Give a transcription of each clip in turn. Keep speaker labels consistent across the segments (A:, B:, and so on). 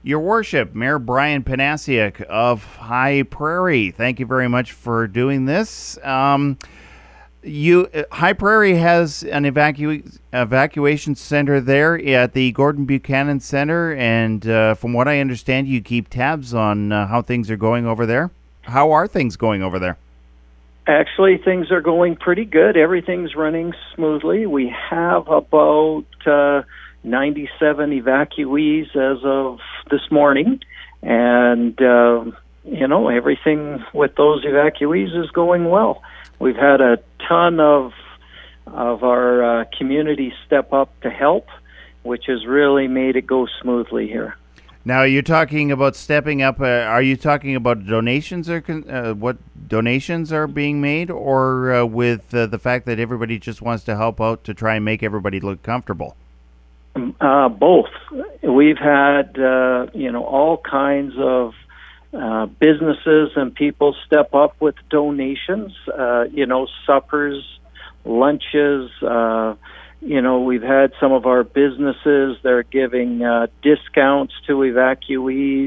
A: Your Worship, Mayor Brian Panasiuk of High Prairie, thank you very much for doing this. High Prairie has an evacuation center there at the Gordon Buchanan Center, and from what I understand, you keep tabs on how things are going over there. How are things going over there?
B: Actually, things are going pretty good. Everything's running smoothly. We have about 97 evacuees as of this morning, and everything with those evacuees is going well. We've had a ton of our community step up to help, which has really made it go smoothly here.
A: Now, you're talking about stepping up. Are you talking about donations, or what donations are being made, or with the fact that everybody just wants to help out to try and make everybody look comfortable?
B: Both. We've had all kinds of businesses and people step up with donations. Suppers, lunches. We've had some of our businesses, they're giving discounts to evacuees.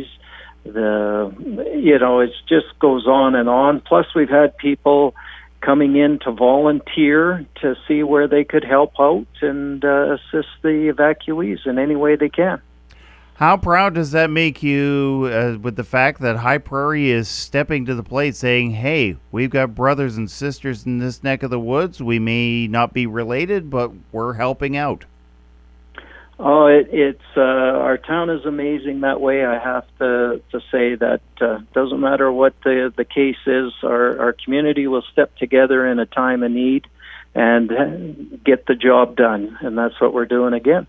B: It just goes on and on. Plus, we've had people coming in to volunteer to see where they could help out and assist the evacuees in any way they can.
A: How proud does that make you with the fact that High Prairie is stepping to the plate saying, hey, we've got brothers and sisters in this neck of the woods. We may not be related, but we're helping out.
B: Oh, it's our town is amazing that way. I have to say that doesn't matter what the case is, our community will step together in a time of need and get the job done, and that's what we're doing again.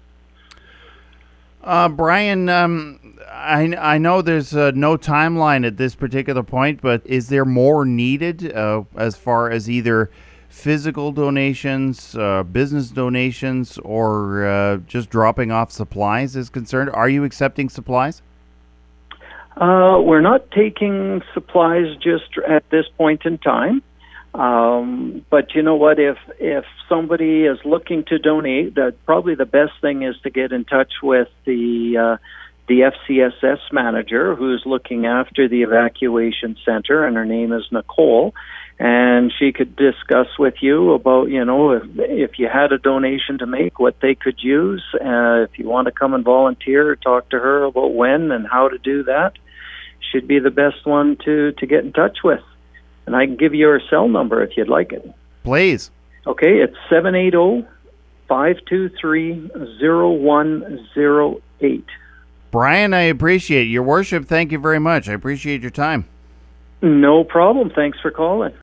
A: Brian, I know there's no timeline at this particular point, but is there more needed as far as either physical donations, business donations, or just dropping off supplies is concerned? Are you accepting supplies?
B: We're not taking supplies just at this point in time. But you know what? If somebody is looking to donate, probably the best thing is to get in touch with the FCSS manager who's looking after the evacuation center, and her name is Nicole. And she could discuss with you about, if you had a donation to make, what they could use. If you want to come and volunteer, talk to her about when and how to do that. She'd be the best one to get in touch with. And I can give you her cell number if you'd like it.
A: Please.
B: Okay, it's 780-523-0108.
A: Brian, I appreciate it. Your Worship, thank you very much. I appreciate your time.
B: No problem. Thanks for calling.